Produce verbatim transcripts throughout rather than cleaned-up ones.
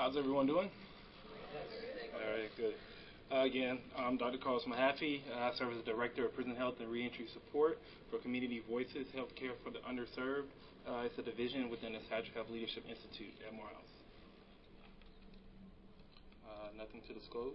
How's everyone doing? All right, good. Uh, again, I'm Doctor Carlos Mahaffey. I serve as the Director of Prison Health and Reentry Support for Community Voices Healthcare for the Underserved. Uh, it's a division within the Psychiatric Health Leadership Institute at Morehouse. Uh, nothing to disclose.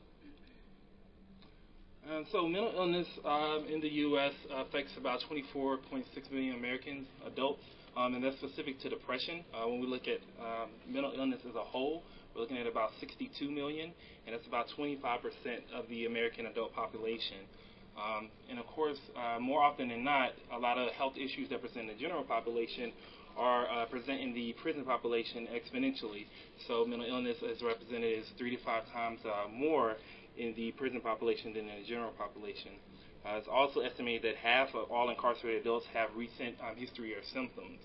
And so mental illness um, in the U S affects about twenty-four point six million Americans, adults, um, and that's specific to depression. Uh, when we look at um, mental illness as a whole, we're looking at about sixty-two million, and that's about twenty-five percent of the American adult population. Um, and of course, uh, more often than not, a lot of health issues that present in the general population are uh, present in the prison population exponentially. So mental illness is represented as three to five times uh, more in the prison population than in the general population. Uh, it's also estimated that half of all incarcerated adults have recent um, history or symptoms.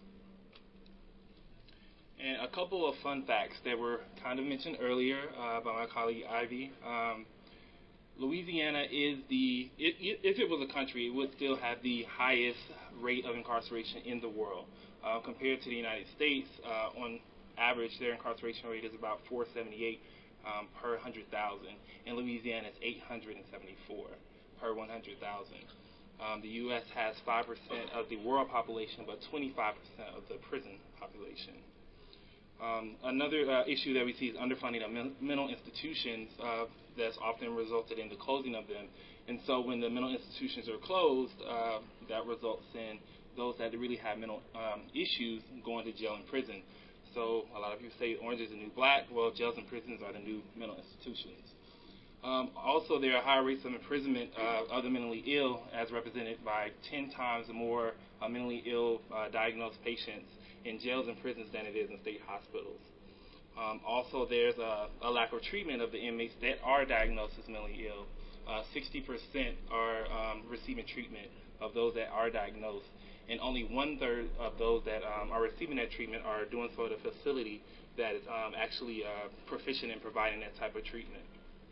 And a couple of fun facts that were kind of mentioned earlier uh, by my colleague Ivy. Um, Louisiana is the, it, it, if it was a country, it would still have the highest rate of incarceration in the world. Uh, compared to the United States, uh, on average, their incarceration rate is about four seventy-eight um, per one hundred thousand. In Louisiana, it's eight hundred seventy-four per one hundred thousand. Um, the U S has five percent of the world population, but twenty-five percent of the prison population. Um, another uh, issue that we see is underfunding of men- mental institutions uh, that's often resulted in the closing of them. And so when the mental institutions are closed, uh, that results in those that really have mental um, issues going to jail and prison. So a lot of people say orange is the new black. Well, jails and prisons are the new mental institutions. Um, also, there are higher rates of imprisonment uh, of the mentally ill, as represented by ten times more uh, mentally ill uh, diagnosed patients in jails and prisons than it is in state hospitals. Um, also, there's a, a lack of treatment of the inmates that are diagnosed as mentally ill. Uh, sixty percent are um, receiving treatment of those that are diagnosed, and only one-third of those that um, are receiving that treatment are doing so at a facility that is um, actually uh, proficient in providing that type of treatment.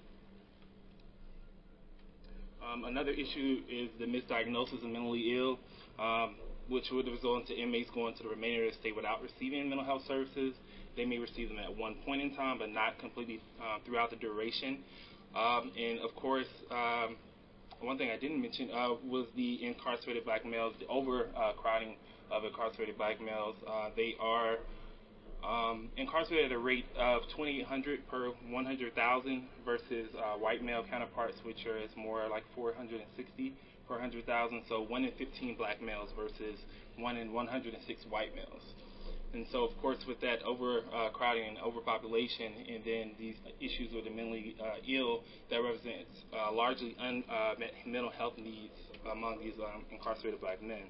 Um, another issue is the misdiagnosis of mentally ill, um, which would result into inmates going to the remainder of the stay without receiving mental health services. They may receive them at one point in time, but not completely uh, throughout the duration. Um, and of course, um, one thing I didn't mention uh, was the incarcerated black males, the overcrowding uh, of incarcerated black males. Uh, they are um, incarcerated at a rate of twenty-eight hundred per one hundred thousand versus uh, white male counterparts, which are is more like four hundred sixty per one hundred thousand. So one in fifteen black males versus one in one hundred six white males. And so, of course, with that overcrowding uh, and overpopulation, and then these issues with the mentally uh, ill, that represents uh, largely unmet uh, mental health needs among these um, incarcerated black men.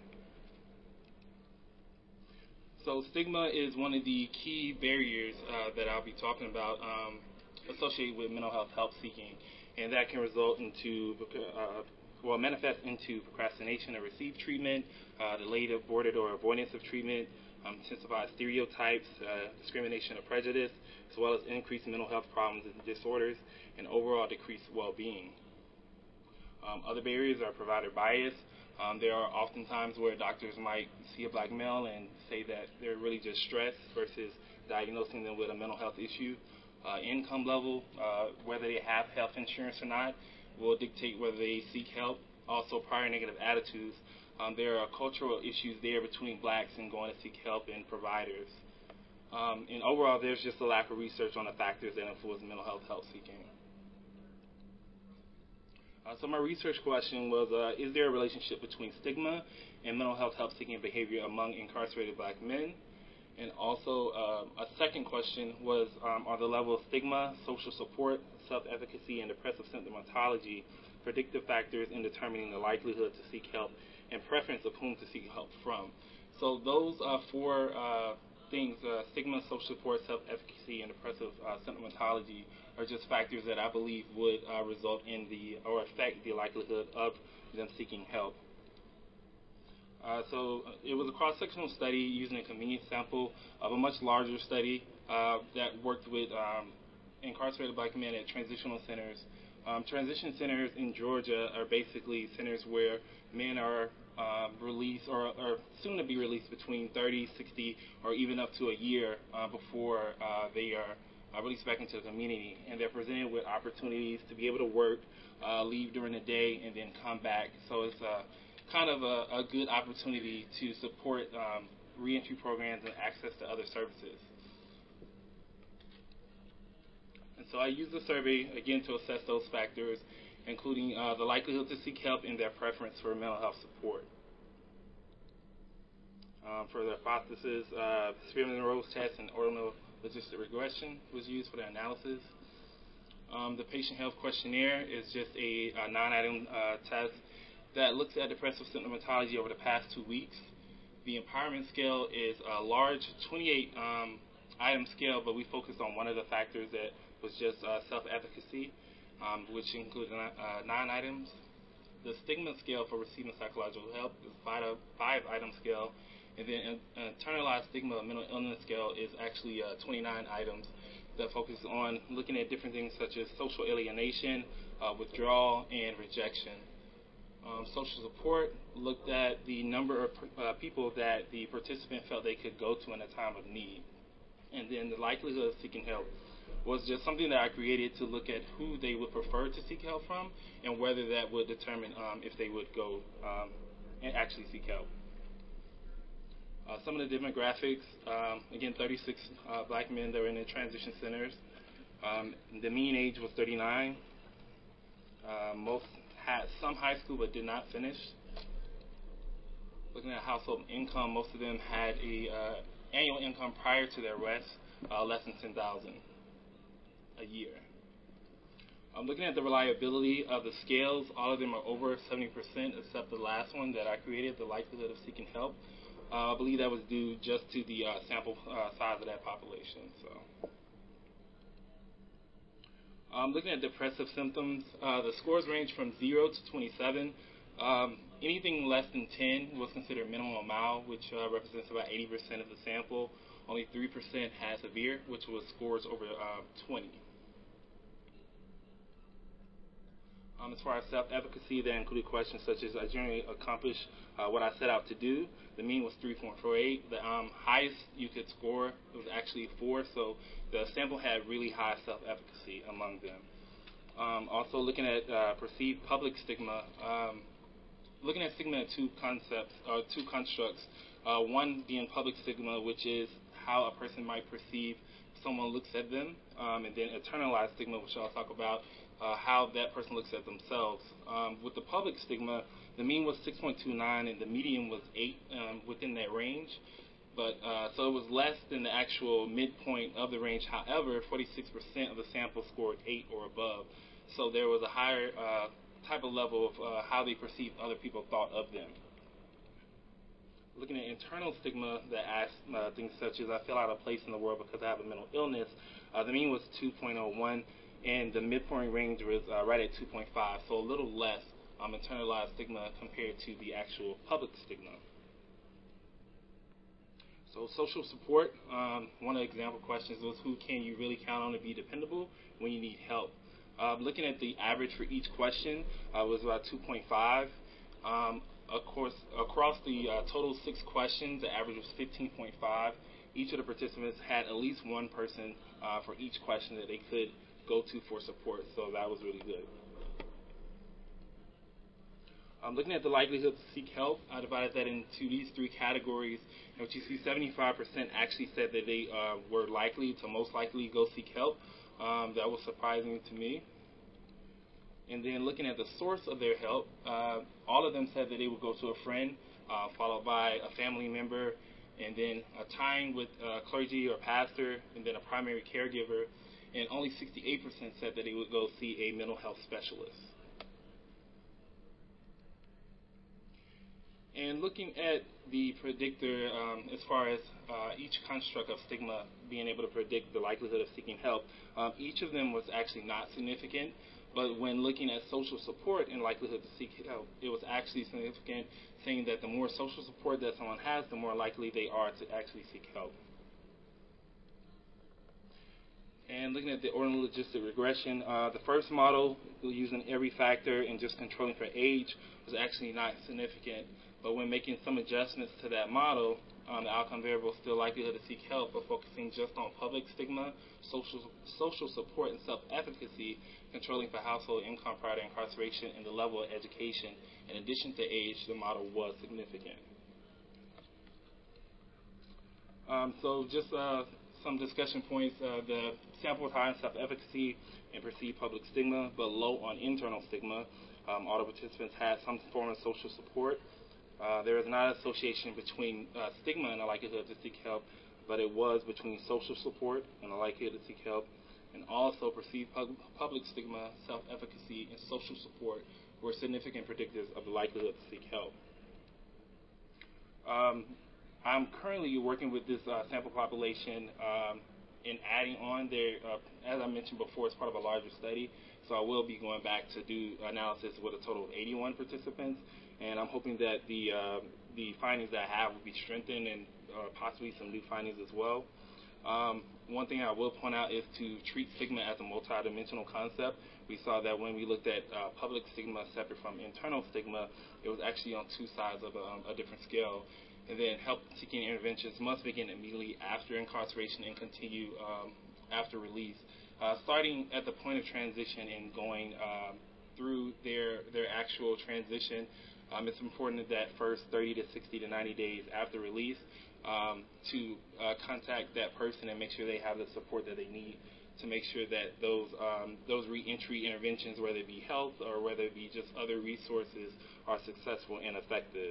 So stigma is one of the key barriers uh, that I'll be talking about um, associated with mental health help seeking, and that can result into, uh, well, manifest into procrastination to receive treatment, uh, delayed, aborted, or avoidance of treatment, um, intensified stereotypes, uh, discrimination or prejudice, as well as increased mental health problems and disorders, and overall decreased well-being. Um, other barriers are provider bias. Um, there are often times where doctors might see a black male and say that they're really just stressed versus diagnosing them with a mental health issue. Uh, income level, uh, whether they have health insurance or not, will dictate whether they seek help. Also, prior negative attitudes. Um, there are cultural issues there between blacks and going to seek help and providers. Um, and overall, there's just a lack of research on the factors that influence mental health help seeking. Uh, so my research question was, uh, is there a relationship between stigma and mental health help seeking behavior among incarcerated black men? And also, uh, a second question was, um, are the level of stigma, social support, self-efficacy, and depressive symptomatology predictive factors in determining the likelihood to seek help and preference of whom to seek help from? So those uh, four uh, things, uh, stigma, social support, self-efficacy, and depressive uh, symptomatology, are just factors that I believe would uh, result in the, or affect the likelihood of them seeking help. Uh, so it was a cross-sectional study using a convenience sample of a much larger study uh, that worked with um, incarcerated black men at transitional centers. Um, transition centers in Georgia are basically centers where men are uh, released or, or soon to be released between thirty, sixty, or even up to a year uh, before uh, they are uh, released back into the community, and they're presented with opportunities to be able to work, uh, leave during the day, and then come back. So it's a kind of a, a good opportunity to support um, reentry programs and access to other services. And so I use the survey, again, to assess those factors, including uh, the likelihood to seek help and their preference for mental health support. Um, for the hypothesis, uh, Spearman-Rose test and ordinal logistic regression was used for the analysis. Um, the patient health questionnaire is just a, a nine-item uh, test that looks at depressive symptomatology over the past two weeks. The empowerment scale is a large twenty-eight um, item scale, but we focused on one of the factors that was just uh, self-efficacy, um, which included uh, nine items. The stigma scale for receiving psychological help is five, five item scale, and then an internalized stigma mental illness scale is actually uh, twenty-nine items that focus on looking at different things such as social alienation, uh, withdrawal, and rejection. Um, social support looked at the number of uh, people that the participant felt they could go to in a time of need. And then the likelihood of seeking help was just something that I created to look at who they would prefer to seek help from and whether that would determine um, if they would go um, and actually seek help. Uh, some of the demographics, um, again, thirty-six uh, black men that were in the transition centers. Um, the mean age was thirty-nine. Uh, most had some high school but did not finish. Looking at household income, most of them had a uh, annual income prior to their arrest uh, less than ten thousand dollars a year. I'm looking at the reliability of the scales. All of them are over seventy percent except the last one that I created, the likelihood of seeking help. Uh, I believe that was due just to the uh, sample uh, size of that population. So, um, looking at depressive symptoms, uh, the scores range from zero to twenty-seven. Um, anything less than ten was considered minimal or mild, which uh, represents about eighty percent of the sample. Only three percent had severe, which was scores over uh, twenty. Um, as far as self-efficacy, that included questions such as, I generally accomplish uh, what I set out to do. The mean was three point four eight. The um, highest you could score was actually four, so the sample had really high self-efficacy among them. Um, also looking at uh, perceived public stigma, um, looking at stigma in two concepts, or two constructs. Uh, one being public stigma, which is how a person might perceive someone looks at them, um, and then internalized stigma, which I'll talk about, uh, how that person looks at themselves. Um, with the public stigma, the mean was six point two nine and the median was eight, um, within that range. But uh, so it was less than the actual midpoint of the range. However, forty-six percent of the sample scored eight or above. So there was a higher uh, type of level of uh, how they perceived other people thought of them. Looking at internal stigma that asks uh, things such as, I feel out of place in the world because I have a mental illness, uh, the mean was two point oh one, and the midpoint range was uh, right at two point five, so a little less um, internalized stigma compared to the actual public stigma. So social support, um, one of the example questions was, who can you really count on to be dependable when you need help? Uh, looking at the average for each question uh, was about two point five. Um, Of course, across the uh, total six questions, the average was fifteen point five. Each of the participants had at least one person uh, for each question that they could go to for support, so that was really good. Um, looking at the likelihood to seek help, I divided that into these three categories. And what you see, seventy-five percent actually said that they uh, were likely to most likely go seek help. Um, that was surprising to me. And then looking at the source of their help, uh, all of them said that they would go to a friend, uh, followed by a family member, and then a tying with a clergy or pastor, and then a primary caregiver. And only sixty-eight percent said that they would go see a mental health specialist. And looking at the predictor, um, as far as uh, each construct of stigma being able to predict the likelihood of seeking help, um, each of them was actually not significant. But when looking at social support and likelihood to seek help, it was actually significant, saying that the more social support that someone has, the more likely they are to actually seek help. And looking at the ordinal logistic regression, uh, the first model, using every factor and just controlling for age, was actually not significant. But when making some adjustments to that model, um, the outcome variable is still likelihood to seek help, but focusing just on public stigma, social social support, and self-efficacy, controlling for household income prior to incarceration, and the level of education. In addition to age, the model was significant. Um, so just uh, some discussion points. Uh, the sample was high on self-efficacy and perceived public stigma, but low on internal stigma. Um, all the participants had some form of social support. Uh, there is not an association between uh, stigma and the likelihood to seek help, but it was between social support and the likelihood to seek help. And also perceived pub- public stigma, self-efficacy, and social support were significant predictors of the likelihood to seek help. Um, I'm currently working with this uh, sample population um, and adding on there, uh, as I mentioned before, it's part of a larger study, so I will be going back to do analysis with a total of eighty-one participants, and I'm hoping that the uh, the findings that I have will be strengthened and uh, possibly some new findings as well. Um, one thing I will point out is to treat stigma as a multidimensional concept. We saw that when we looked at uh, public stigma separate from internal stigma, it was actually on two sides of a, um, a different scale. And then help-seeking interventions must begin immediately after incarceration and continue um, after release. Uh, starting at the point of transition and going um, through their their actual transition, um, it's important that first thirty to sixty to ninety days after release um, to uh, contact that person and make sure they have the support that they need to make sure that those um, those re-entry interventions, whether it be health or whether it be just other resources, are successful and effective.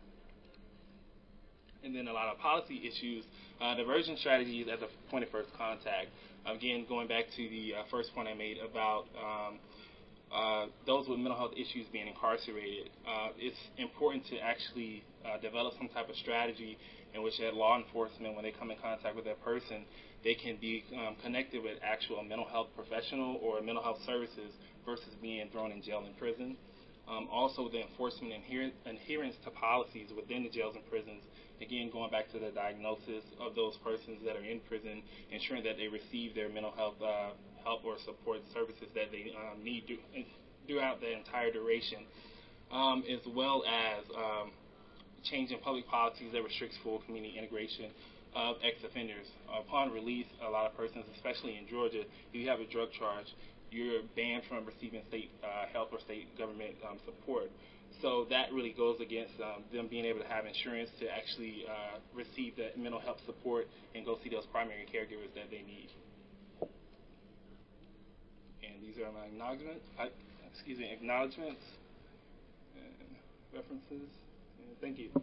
And then a lot of policy issues, uh, diversion strategies at the point of first contact. Again, going back to the uh, first point I made about um, uh, those with mental health issues being incarcerated, uh, it's important to actually uh, develop some type of strategy in which that law enforcement, when they come in contact with that person, they can be um, connected with actual mental health professional or mental health services versus being thrown in jail and prison. Um, also, the enforcement and adher- adherence to policies within the jails and prisons. Again, going back to the diagnosis of those persons that are in prison, ensuring that they receive their mental health uh, help or support services that they um, need do, throughout the entire duration, um, as well as um, changing public policies that restricts full community integration of ex-offenders. Upon release, a lot of persons, especially in Georgia, if you have a drug charge, you're banned from receiving state uh, health or state government um, support. So that really goes against um, them being able to have insurance to actually uh, receive that mental health support and go see those primary caregivers that they need. And these are my acknowledgments. I, excuse me, acknowledgments and references. And thank you.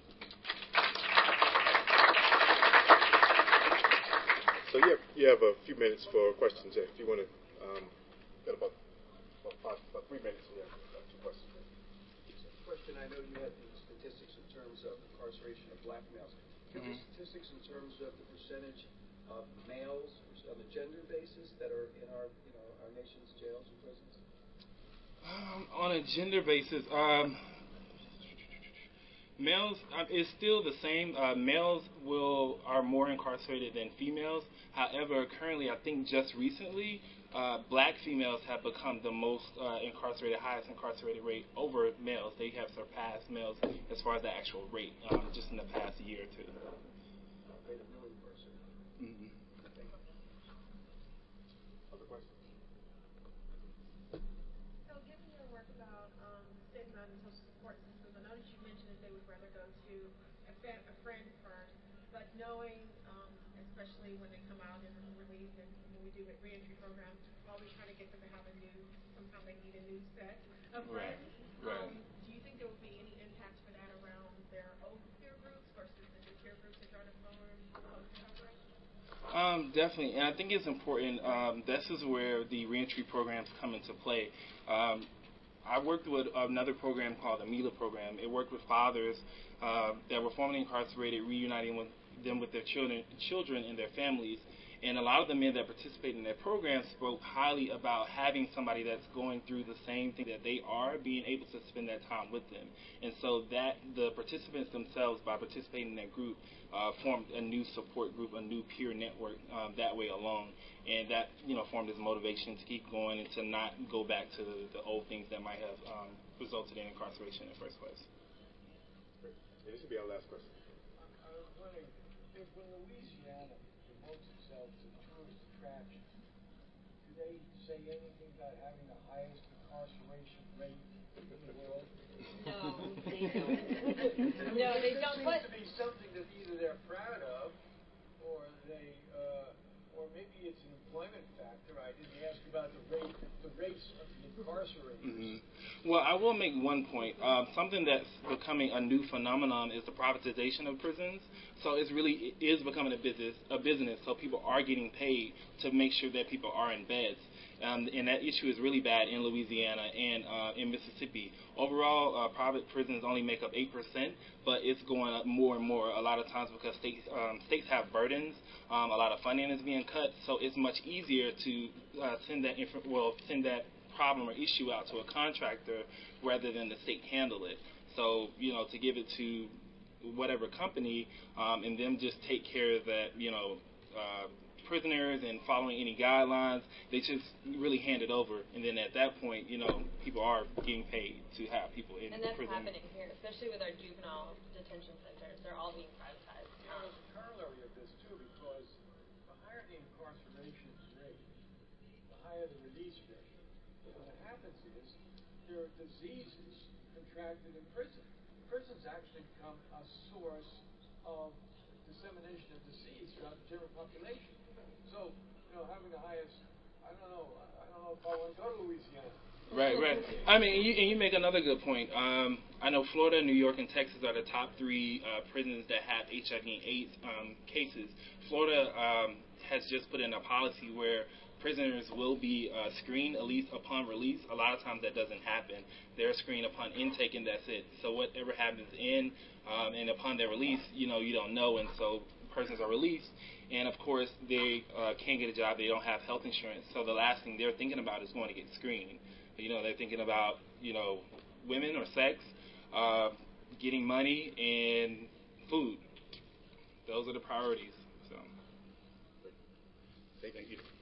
So you have, you have a few minutes for questions. If you want to, um, got about, about, five, about three minutes. We have uh, two questions. Question, I know you had the statistics in terms of incarceration of black males. Do you have the statistics in terms of the percentage of males on a gender basis that are in our, you know, our nation's jails and prisons? Um, on a gender basis, um, males uh, is still the same. Uh, males will are more incarcerated than females. However, currently, I think just recently, uh, black females have become the most uh, incarcerated, highest incarcerated rate over males. They have surpassed males as far as the actual rate um, just in the past year or two. Rate of new incarceration. Mm-hmm. Other questions? So, given your work about um, stigma and social support systems, I know that you mentioned that they would rather go to a, fa- a friend first, but knowing, um, especially when they come out and release and when we do reentry programs, we're always trying to get them to have a new, sometimes they need a new set of Right. friends. Right. Um, do you think there would be any impact for that around their old peer groups versus the new peer groups they're trying to form post-incarceration? Um, definitely, and I think it's important. Um, this is where the reentry programs come into play. Um, I worked with another program called the MILA program. It worked with fathers uh, that were formerly incarcerated, reuniting with them with their children, children and their families. And a lot of the men that participated in that program spoke highly about having somebody that's going through the same thing that they are, being able to spend that time with them. And so that the participants themselves, by participating in that group, uh, formed a new support group, a new peer network um, that way alone. And that, you know, formed as motivation to keep going and to not go back to the, the old things that might have um, resulted in incarceration in the first place. And this will be our last question. I, I was wondering if when Louisiana promotes itself to tourist attraction, do they say anything about having the highest incarceration rate in the world? No, they don't. No, they don't. It seems to be something that either they're proud of, or they, uh, or maybe it's an employment factor. I didn't ask about the rate, the rates of the incarcerators. Mm-hmm. Well, I will make one point. Um, something that's becoming a new phenomenon is the privatization of prisons. So it's really it is becoming a business. A business. So people are getting paid to make sure that people are in beds. Um, and that issue is really bad in Louisiana and uh, in Mississippi. Overall, uh, private prisons only make up eight percent, but it's going up more and more a lot of times because states, um, states have burdens. Um, a lot of funding is being cut, so it's much easier to uh, send that inf- well send that problem or issue out to a contractor rather than the state handle it. So, you know, to give it to whatever company um, and them just take care of that, you know, uh, prisoners and following any guidelines, they just really hand it over. And then at that point, you know, people are getting paid to have people in and that's prison. happening here, especially with our juvenile detention centers. They're all being privatized. You know, there's a corollary of this, too, because the higher the incarceration rate, the higher the release rate. And what happens is there are diseases contracted in prison. Prisons actually become a source of dissemination of disease throughout the general population. So, you know, having the highest, I don't know, I don't know if I want to go to Louisiana. Right, right. I mean, and you, and you make another good point. Um, I know Florida, New York, and Texas are the top three uh, prisons that have H I V and AIDS um, cases. Florida um, has just put in a policy where prisoners will be uh, screened at least upon release. A lot of times that doesn't happen. They're screened upon intake and that's it. So whatever happens in um, and upon their release, you know, you don't know, and so persons are released. And of course, they uh, can't get a job. They don't have health insurance. So the last thing they're thinking about is going to get screened. You know, they're thinking about, you know, women or sex, uh, getting money, and food. Those are the priorities. So. Thank you.